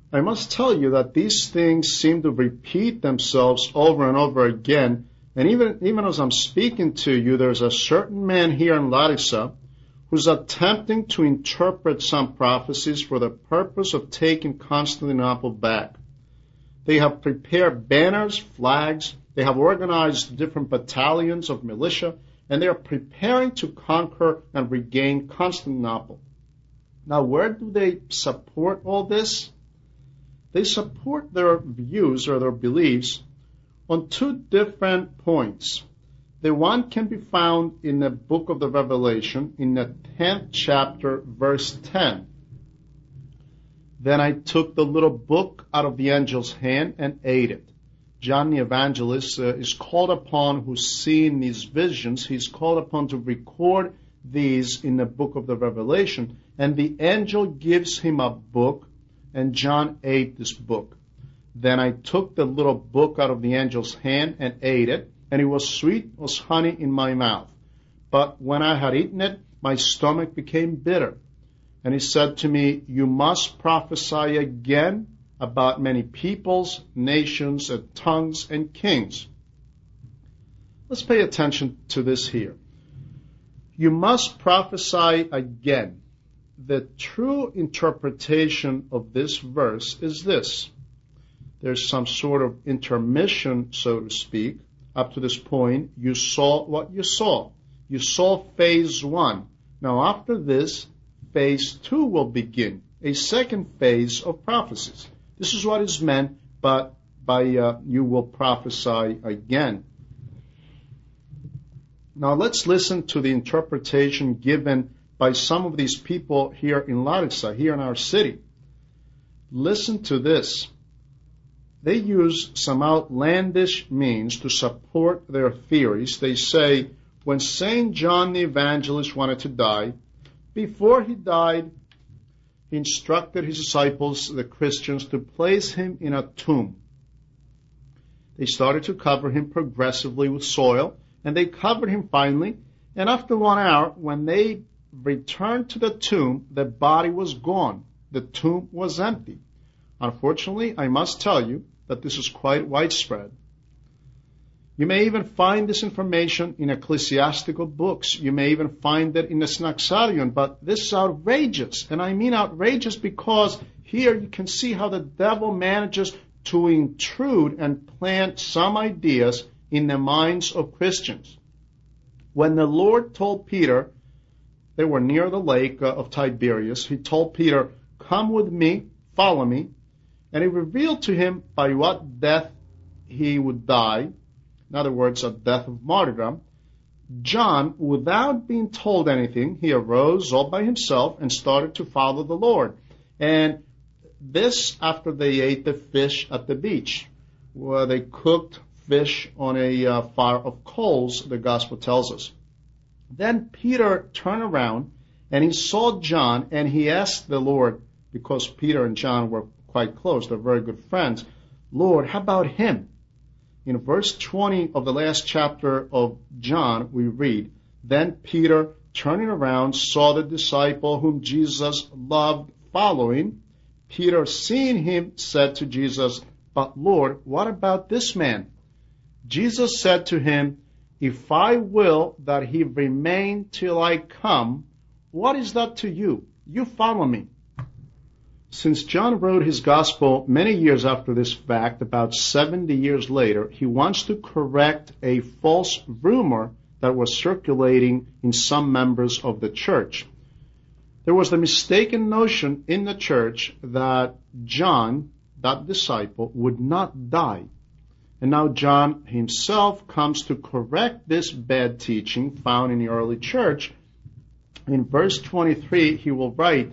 I must tell you that these things seem to repeat themselves over and over again. And even as I'm speaking to you, there's a certain man here in Larissa who's attempting to interpret some prophecies for the purpose of taking Constantinople back. They have prepared banners, flags, they have organized different battalions of militia, and they are preparing to conquer and regain Constantinople. Now, where do they support all this? They support their views or their beliefs on two different points. The one can be found in the book of the Revelation, in the 10th chapter, verse 10. Then I took the little book out of the angel's hand and ate it. John the Evangelist is called upon, who's seen these visions, he's called upon to record these in the book of the Revelation. And the angel gives him a book, and John ate this book. Then I took the little book out of the angel's hand and ate it, and it was sweet as honey in my mouth. But when I had eaten it, my stomach became bitter. And he said to me, you must prophesy again about many peoples, nations, and tongues, and kings. Let's pay attention to this here. You must prophesy again. The true interpretation of this verse is this. There's some sort of intermission, so to speak. Up to this point, you saw what you saw. You saw phase 1. Now, after this, phase 2 will begin, a second phase of prophecies. This is what is meant by you will prophesy again. Now, let's listen to the interpretation given by some of these people here in Larissa, here in our city. Listen to this. They use some outlandish means to support their theories. They say, when St. John the Evangelist wanted to die, before he died, he instructed his disciples, the Christians, to place him in a tomb. They started to cover him progressively with soil, and they covered him finally. And after 1 hour, when they returned to the tomb, the body was gone. The tomb was empty. Unfortunately, I must tell you that this is quite widespread. You may even find this information in ecclesiastical books. You may even find it in the Synaxarion, but this is outrageous. And I mean outrageous because here you can see how the devil manages to intrude and plant some ideas in the minds of Christians. When the Lord told Peter, they were near the lake of Tiberias, he told Peter, come with me, follow me, and he revealed to him by what death he would die, in other words, a death of martyrdom. John, without being told anything, he arose all by himself and started to follow the Lord. And this after they ate the fish at the beach, where they cooked fish on a fire of coals, the gospel tells us. Then Peter turned around and he saw John, and he asked the Lord, because Peter and John were quite close, they're very good friends, Lord, how about him? In verse 20 of the last chapter of John, we read, then Peter, turning around, saw the disciple whom Jesus loved following. Peter, seeing him, said to Jesus, but Lord, what about this man? Jesus said to him, if I will that he remain till I come, what is that to you? You follow me. Since John wrote his gospel many years after this fact, about 70 years later, he wants to correct a false rumor that was circulating in some members of the church. There was the mistaken notion in the church that John, that disciple, would not die. And now John himself comes to correct this bad teaching found in the early church. In verse 23, he will write,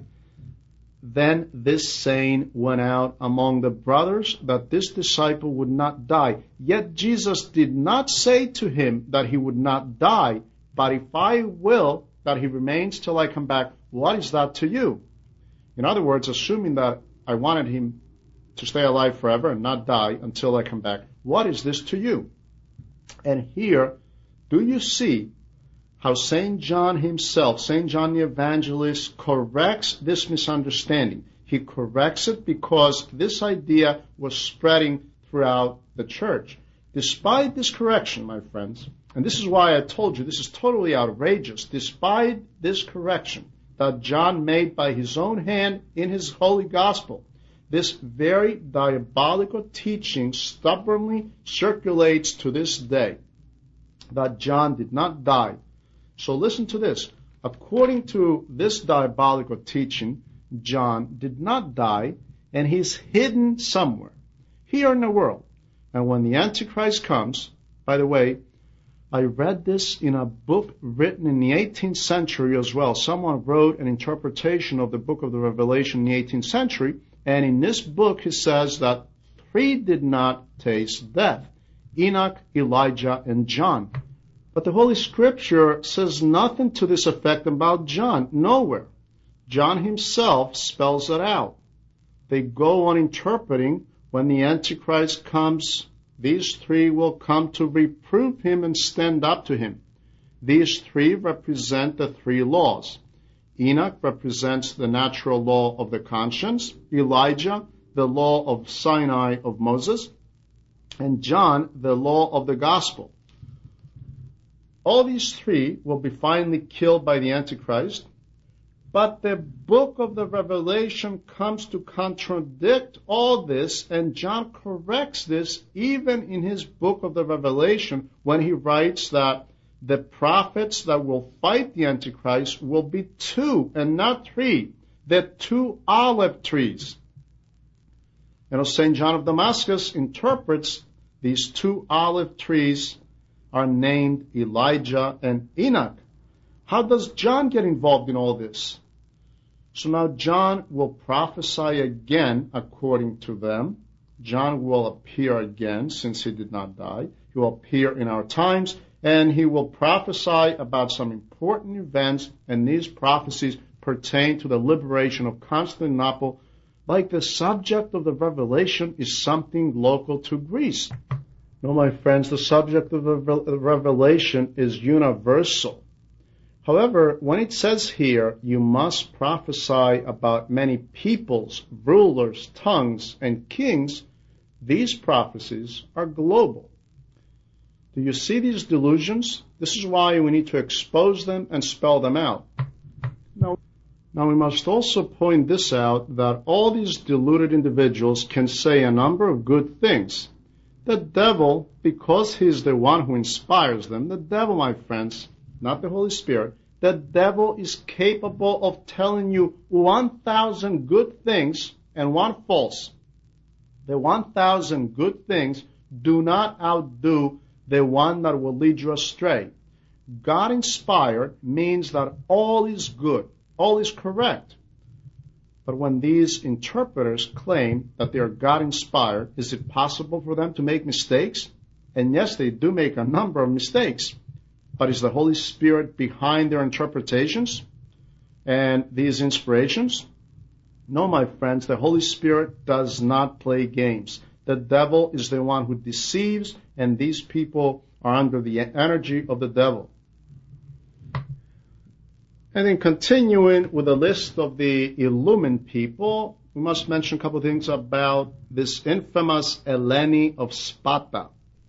then this saying went out among the brothers that this disciple would not die. Yet Jesus did not say to him that he would not die, but if I will that he remains till I come back, what is that to you? In other words, assuming that I wanted him to stay alive forever and not die until I come back, what is this to you? And here, do you see how St. John himself, St. John the Evangelist, corrects this misunderstanding? He corrects it because this idea was spreading throughout the church. Despite this correction, my friends, and this is why I told you this is totally outrageous, despite this correction that John made by his own hand in his holy gospel, this very diabolical teaching stubbornly circulates to this day that John did not die. So listen to this. According to this diabolical teaching, John did not die, and he's hidden somewhere here in the world. And when the Antichrist comes, by the way, I read this in a book written in the 18th century as well. Someone wrote an interpretation of the book of the Revelation in the 18th century, and in this book he says that 3 did not taste death: Enoch, Elijah, and John. But the Holy Scripture says nothing to this effect about John, nowhere. John himself spells it out. They go on interpreting, when the Antichrist comes, these 3 will come to reprove him and stand up to him. These 3 represent the 3 laws. Enoch represents the natural law of the conscience, Elijah, the law of Sinai of Moses, and John, the law of the gospel. All these 3 will be finally killed by the Antichrist, but the book of the Revelation comes to contradict all this, and John corrects this even in his book of the Revelation when he writes that the prophets that will fight the Antichrist will be 2 and not 3. They're 2 olive trees. St. John of Damascus interprets these 2 olive trees are named Elijah and Enoch. How does John get involved in all this? So now John will prophesy again according to them. John will appear again since he did not die. He will appear in our times, and he will prophesy about some important events, and these prophecies pertain to the liberation of Constantinople, like the subject of the Revelation is something local to Greece. No, my friends, the subject of the Revelation is universal. However, when it says here, you must prophesy about many peoples, rulers, tongues, and kings, these prophecies are global. Do you see these delusions? This is why we need to expose them and spell them out. Now we must also point this out, that all these deluded individuals can say a number of good things. The devil, because he's the one who inspires them, the devil, my friends, not the Holy Spirit, the devil is capable of telling you 1,000 good things and 1 false. The 1,000 good things do not outdo the one that will lead you astray. God inspired means that all is good, all is correct. But when these interpreters claim that they are God inspired, is it possible for them to make mistakes? And yes, they do make a number of mistakes. But is the Holy Spirit behind their interpretations and these inspirations? No, my friends, the Holy Spirit does not play games. The devil is the one who deceives, and these people are under the energy of the devil. And in continuing with the list of the illumined people, we must mention a couple of things about this infamous Eleni of Sparta,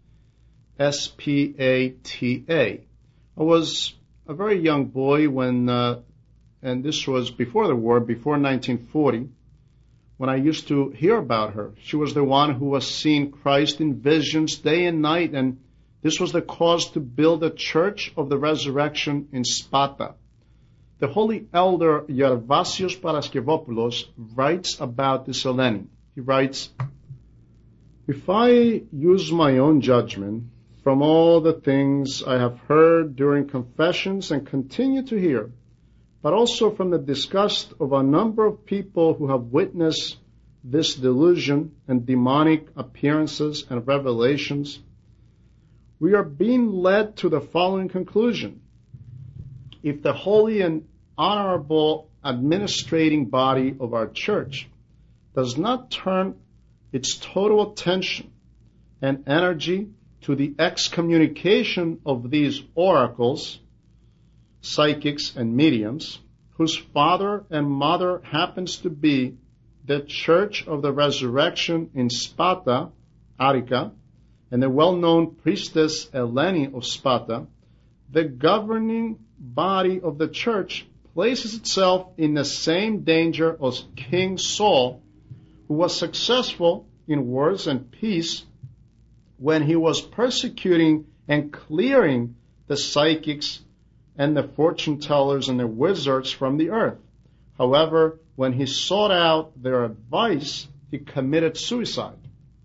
S-P-A-T-A. I was a very young boy when, and this was before the war, before 1940, when I used to hear about her. She was the one who was seeing Christ in visions day and night, and this was the cause to build a church of the resurrection in Sparta. The holy elder Gervasios Paraskevopoulos writes about this Eleni. He writes, if I use my own judgment from all the things I have heard during confessions and continue to hear, but also from the disgust of a number of people who have witnessed this delusion and demonic appearances and revelations, we are being led to the following conclusion. If the holy and honorable administrating body of our church does not turn its total attention and energy to the excommunication of these oracles, psychics, and mediums, whose father and mother happens to be the Church of the Resurrection in Sparta, Attica, and the well-known priestess Eleni of Sparta, the governing body of the church places itself in the same danger as King Saul, who was successful in wars and peace when he was persecuting and clearing the psychics and the fortune tellers and the wizards from the earth. However, when he sought out their advice, he committed suicide.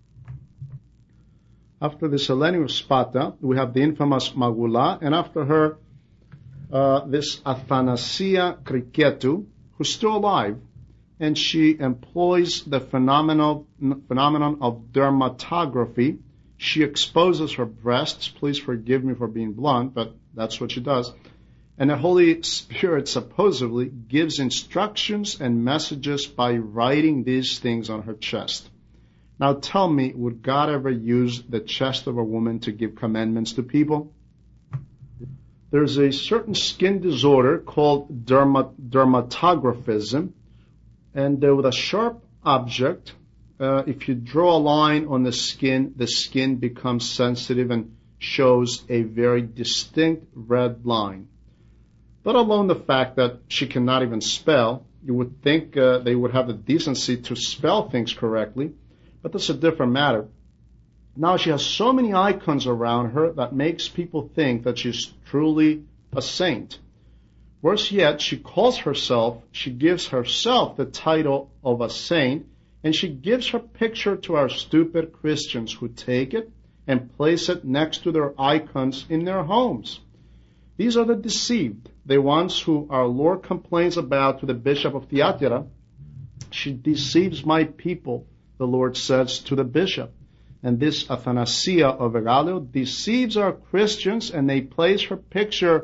After this Eleni of Sparta, we have the infamous Magula, and after her, this Athanasia Kriketou, who's still alive, and she employs the phenomenon of dermatography. She exposes her breasts. Please forgive me for being blunt, but that's what she does. And the Holy Spirit supposedly gives instructions and messages by writing these things on her chest. Now tell me, would God ever use the chest of a woman to give commandments to people? There's a certain skin disorder called dermatographism, and with a sharp object, if you draw a line on the skin becomes sensitive and shows a very distinct red line. Let alone the fact that she cannot even spell. You would think they would have the decency to spell things correctly, but that's a different matter. Now she has so many icons around her that makes people think that she's truly a saint. Worse yet, she gives herself the title of a saint, and she gives her picture to our stupid Christians who take it and place it next to their icons in their homes. These are the deceived, the ones who our Lord complains about to the bishop of Thyatira. She deceives my people, the Lord says to the bishop. And this Athanasia of Egale deceives our Christians, and they place her picture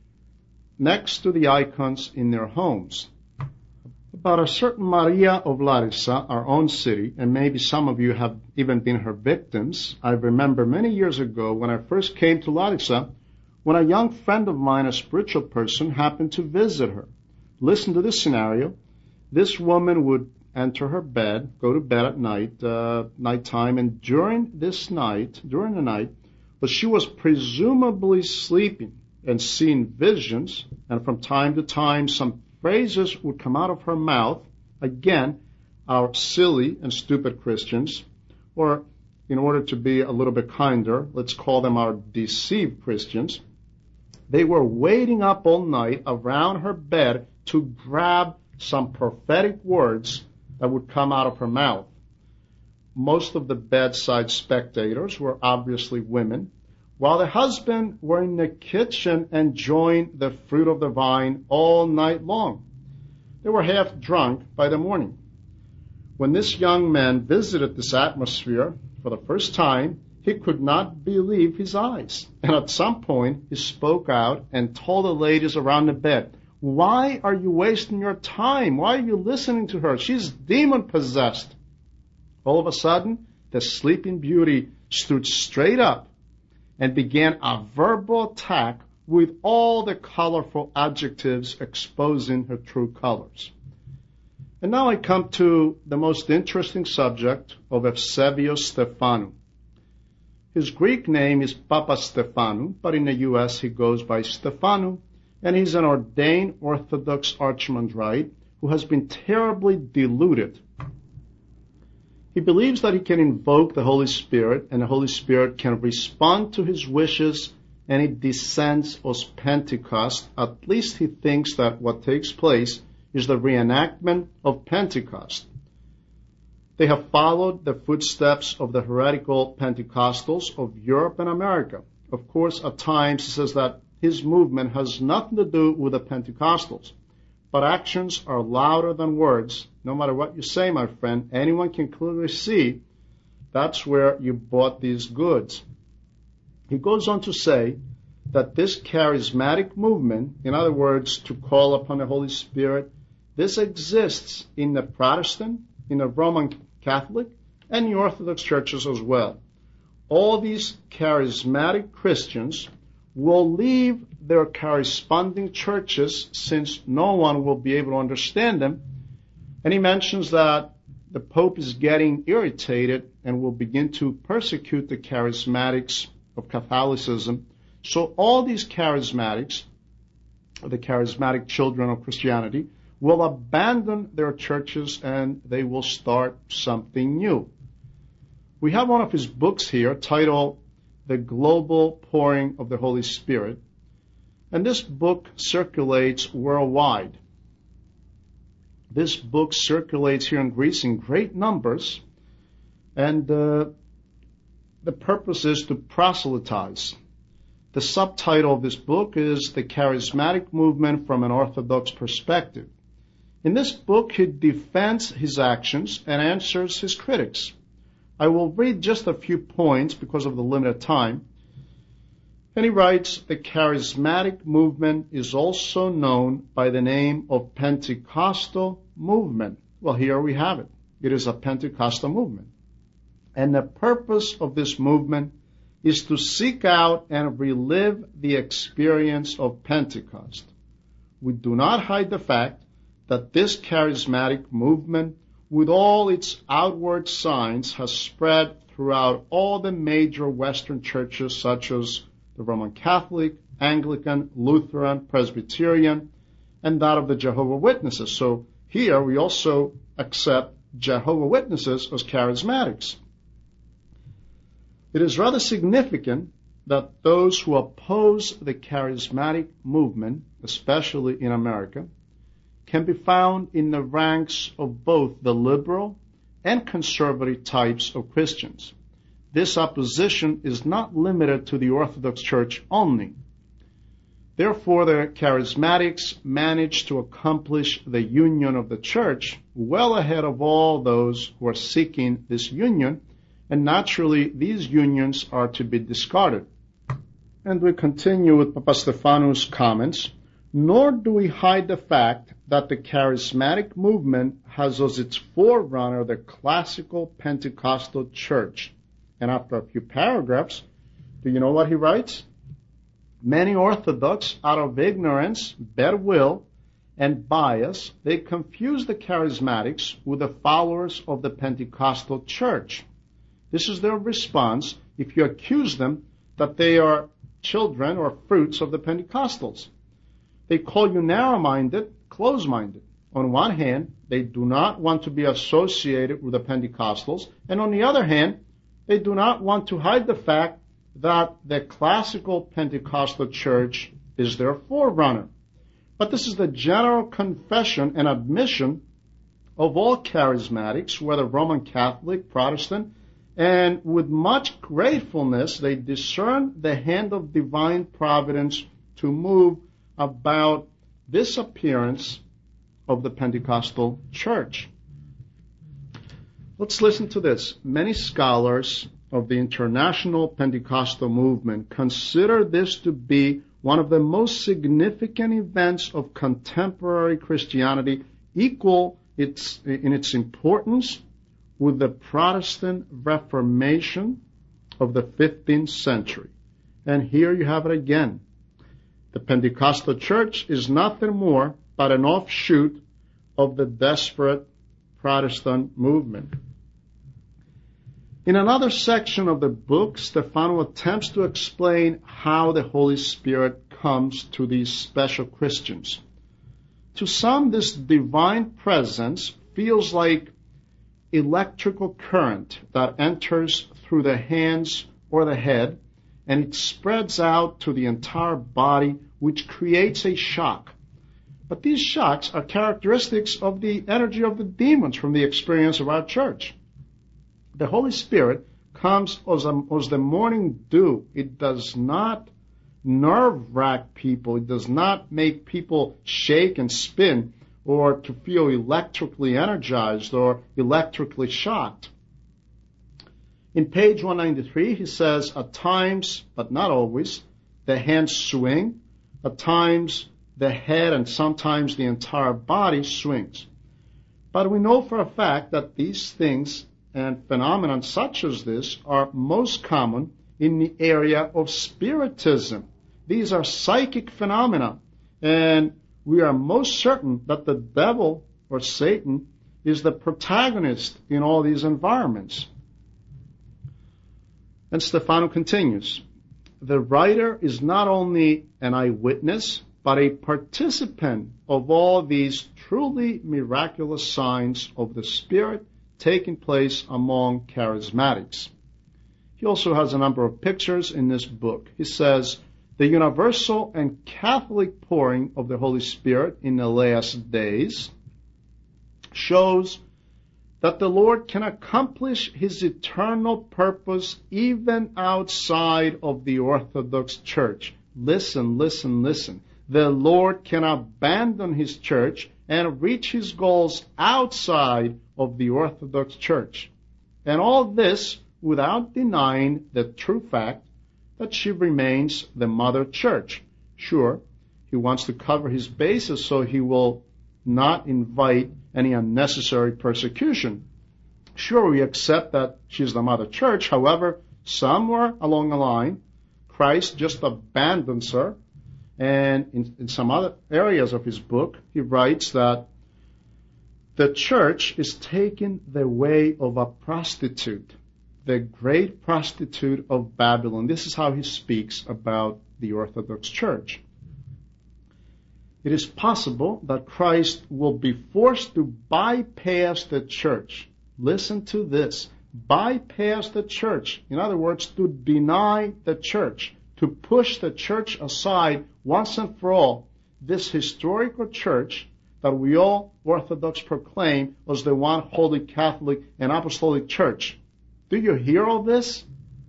next to the icons in their homes. About a certain Maria of Larissa, our own city, and maybe some of you have even been her victims. I remember many years ago when I first came to Larissa, when a young friend of mine, a spiritual person, happened to visit her. Listen to this scenario. This woman would enter her bed, go to bed at nighttime, and during the night, but she was presumably sleeping and seeing visions, and from time to time some phrases would come out of her mouth. Again, our silly and stupid Christians, or in order to be a little bit kinder, let's call them our deceived Christians, they were waiting up all night around her bed to grab some prophetic words that would come out of her mouth. Most of the bedside spectators were obviously women, while the husband were in the kitchen enjoying the fruit of the vine all night long. They were half drunk by the morning. When this young man visited this atmosphere for the first time, he could not believe his eyes. And at some point, he spoke out and told the ladies around the bed, "Why are you wasting your time? Why are you listening to her? She's demon-possessed." All of a sudden, the sleeping beauty stood straight up and began a verbal attack with all the colorful adjectives exposing her true colors. And now I come to the most interesting subject of Eusebius Stephanou. His Greek name is Papastephanou, but in the U.S. he goes by Stephanou, and he's an ordained Orthodox archimandrite who has been terribly deluded. He believes that he can invoke the Holy Spirit, and the Holy Spirit can respond to his wishes, and it descends as Pentecost. At least he thinks that what takes place is the reenactment of Pentecost. They have followed the footsteps of the heretical Pentecostals of Europe and America. Of course, at times he says that his movement has nothing to do with the Pentecostals. But actions are louder than words. No matter what you say, my friend, anyone can clearly see that's where you bought these goods. He goes on to say that this charismatic movement, in other words, to call upon the Holy Spirit, this exists in the Protestant, in the Roman Catholic, and the Orthodox churches as well. All these charismatic Christians will leave their corresponding churches since no one will be able to understand them. And he mentions that the Pope is getting irritated and will begin to persecute the charismatics of Catholicism. So all these charismatics, the charismatic children of Christianity, will abandon their churches and they will start something new. We have one of his books here titled The Global Pouring of the Holy Spirit, and this book circulates worldwide. This book circulates here in Greece in great numbers, and the purpose is to proselytize. The subtitle of this book is The Charismatic Movement from an Orthodox Perspective. In this book, he defends his actions and answers his critics. I will read just a few points because of the limited time. And he writes, the charismatic movement is also known by the name of Pentecostal movement. Well, here we have it. It is a Pentecostal movement. And the purpose of this movement is to seek out and relive the experience of Pentecost. We do not hide the fact that this charismatic movement, with all its outward signs, has spread throughout all the major Western churches such as the Roman Catholic, Anglican, Lutheran, Presbyterian, and that of the Jehovah's Witnesses. So here we also accept Jehovah's Witnesses as charismatics. It is rather significant that those who oppose the charismatic movement, especially in America, can be found in the ranks of both the liberal and conservative types of Christians. This opposition is not limited to the Orthodox Church only. Therefore, the charismatics managed to accomplish the union of the church well ahead of all those who are seeking this union, and naturally these unions are to be discarded. And we continue with Papastephanou's comments. Nor do we hide the fact that the charismatic movement has as its forerunner the classical Pentecostal church. And after a few paragraphs, do you know what he writes? Many Orthodox, out of ignorance, bad will, and bias, they confuse the charismatics with the followers of the Pentecostal church. This is their response if you accuse them that they are children or fruits of the Pentecostals. They call you narrow-minded, close-minded. On one hand, they do not want to be associated with the Pentecostals, and on the other hand, they do not want to hide the fact that the classical Pentecostal church is their forerunner. But this is the general confession and admission of all charismatics, whether Roman Catholic, Protestant, and with much gratefulness they discern the hand of divine providence to move about this appearance of the Pentecostal church. Let's listen to this. Many scholars of the international Pentecostal movement consider this to be one of the most significant events of contemporary Christianity, equal in its importance with the Protestant Reformation of the 15th century. And here you have it again. The Pentecostal church is nothing more but an offshoot of the desperate Protestant movement. In another section of the book, Stephanou attempts to explain how the Holy Spirit comes to these special Christians. To some, this divine presence feels like electrical current that enters through the hands or the head, and it spreads out to the entire body, which creates a shock. But these shocks are characteristics of the energy of the demons from the experience of our church. The Holy Spirit comes as the morning dew. It does not nerve-wrack people. It does not make people shake and spin or to feel electrically energized or electrically shocked. In page 193, he says, at times, but not always, the hands swing. At times, the head and sometimes the entire body swings. But we know for a fact that these things and phenomena such as this are most common in the area of spiritism. These are psychic phenomena, and we are most certain that the devil or Satan is the protagonist in all these environments. And Stefano continues, the writer is not only an eyewitness, but a participant of all these truly miraculous signs of the Spirit taking place among charismatics. He also has a number of pictures in this book. He says, the universal and Catholic pouring of the Holy Spirit in the last days shows that the Lord can accomplish his eternal purpose even outside of the Orthodox Church. Listen, listen, listen. The Lord can abandon his church and reach his goals outside of the Orthodox Church. And all this without denying the true fact that she remains the mother church. Sure, he wants to cover his bases so he will not invite any unnecessary persecution. Sure, we accept that she's the mother church. However, somewhere along the line, Christ just abandons her. And in some other areas of his book, he writes that the church is taking the way of a prostitute, the great prostitute of Babylon. This is how he speaks about the Orthodox Church. It is possible that Christ will be forced to bypass the church. Listen to this. Bypass the church. In other words, to deny the church, to push the church aside once and for all. This historical church that we all Orthodox proclaim was the one holy Catholic and Apostolic Church. Do you hear all this?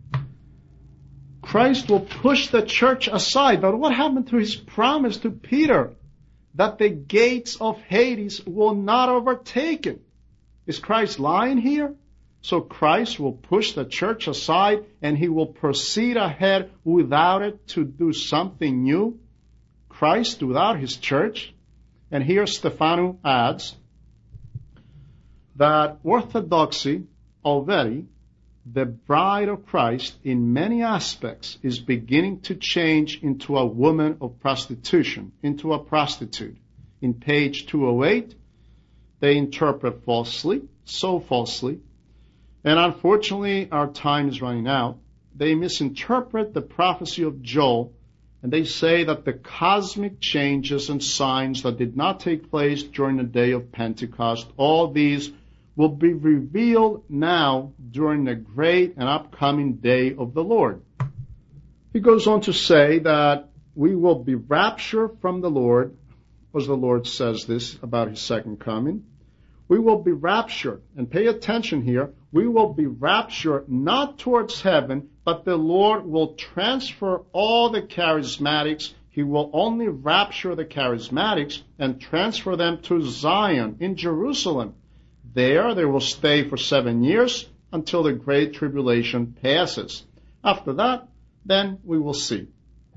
Christ will push the church aside. But what happened to his promise to Peter? That the gates of Hades will not overtake it. Is Christ lying here? So Christ will push the church aside and he will proceed ahead without it to do something new? Christ without his church? And here Stefano adds that orthodoxy already, the bride of Christ, in many aspects is beginning to change into a woman of prostitution, into a prostitute. In page 208, they interpret falsely, so falsely, and unfortunately our time is running out. They misinterpret the prophecy of Joel, and they say that the cosmic changes and signs that did not take place during the day of Pentecost, all these will be revealed now during the great and upcoming day of the Lord. He goes on to say that we will be raptured from the Lord, as the Lord says this about his second coming. We will be raptured, and pay attention here, we will be raptured not towards heaven, but the Lord will transfer all the charismatics. He will only rapture the charismatics and transfer them to Zion in Jerusalem. There they will stay for 7 years until the Great Tribulation passes. After that, then we will see.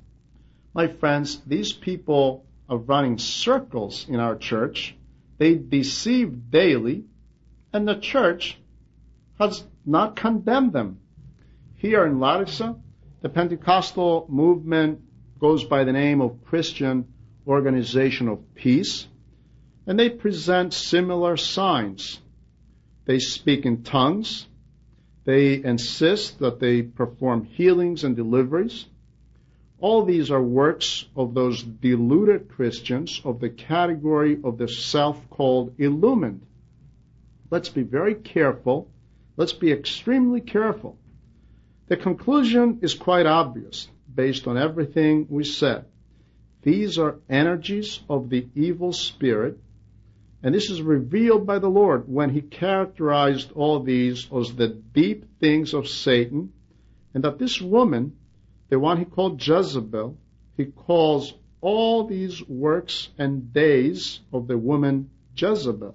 My friends, these people are running circles in our church. They deceive daily, and the church has not condemned them. Here in Larissa, the Pentecostal movement goes by the name of Christian Organization of Peace, and they present similar signs. They speak in tongues. They insist that they perform healings and deliveries. All these are works of those deluded Christians of the category of the self-called illumined. Let's be very careful. Let's be extremely careful. The conclusion is quite obvious based on everything we said. These are energies of the evil spirit, and this is revealed by the Lord when he characterized all these as the deep things of Satan, and that this woman, the one he called Jezebel, he calls all these works and days of the woman Jezebel.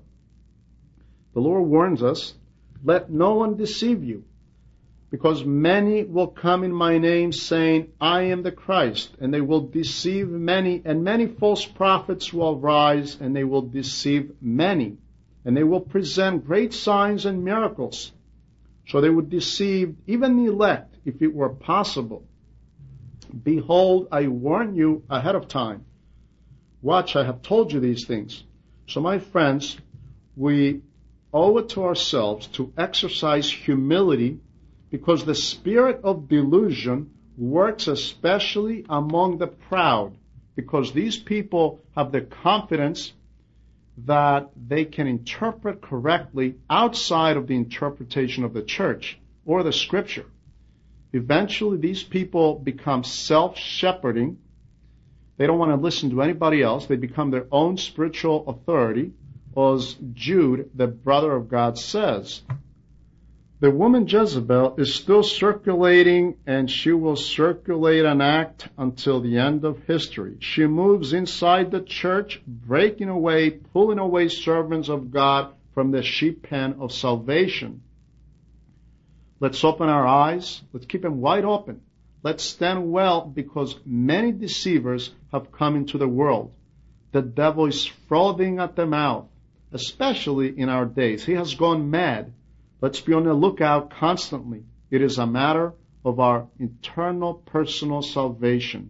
The Lord warns us, let no one deceive you, because many will come in my name saying, I am the Christ, and they will deceive many, and many false prophets will rise, and they will deceive many, and they will present great signs and miracles. So they would deceive even the elect, if it were possible. Behold, I warn you ahead of time. Watch, I have told you these things. So my friends, we owe it to ourselves to exercise humility, because the spirit of delusion works especially among the proud, because these people have the confidence that they can interpret correctly outside of the interpretation of the church or the scripture. Eventually, these people become self-shepherding. They don't want to listen to anybody else. They become their own spiritual authority, as Jude, the brother of God, says. The woman Jezebel is still circulating, and she will circulate and act until the end of history. She moves inside the church, breaking away, pulling away servants of God from the sheep pen of salvation. Let's open our eyes. Let's keep them wide open. Let's stand well, because many deceivers have come into the world. The devil is frothing at the mouth, especially in our days. He has gone mad. Let's be on the lookout constantly. It is a matter of our internal personal salvation.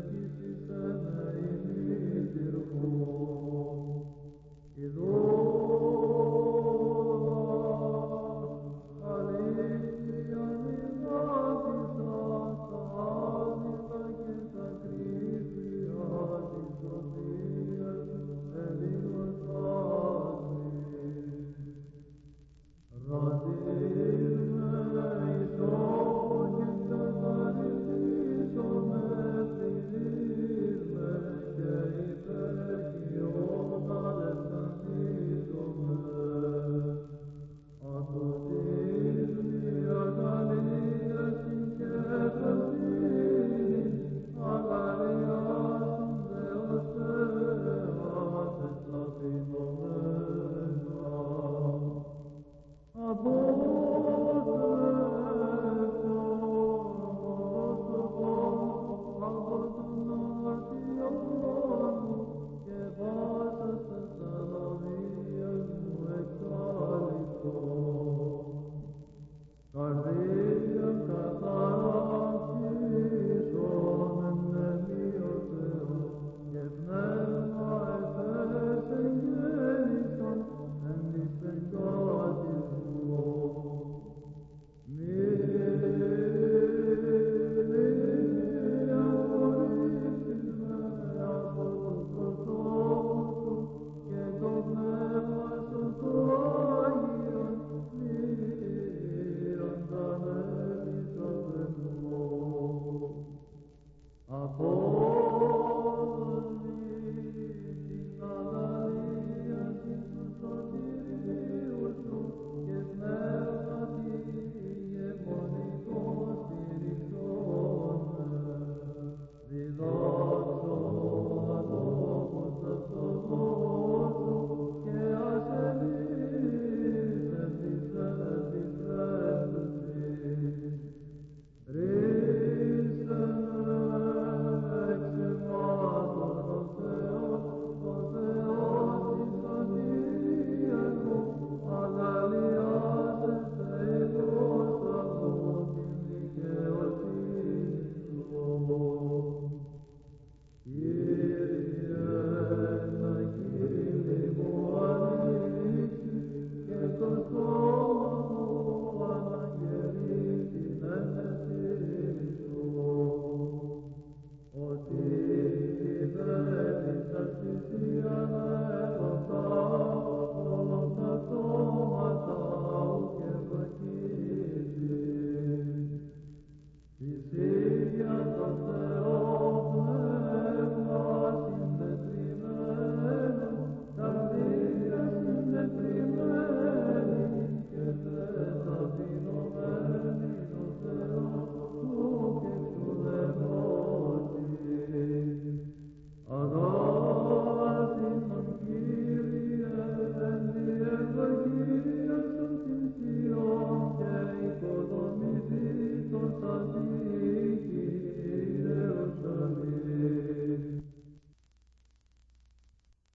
Lord. Te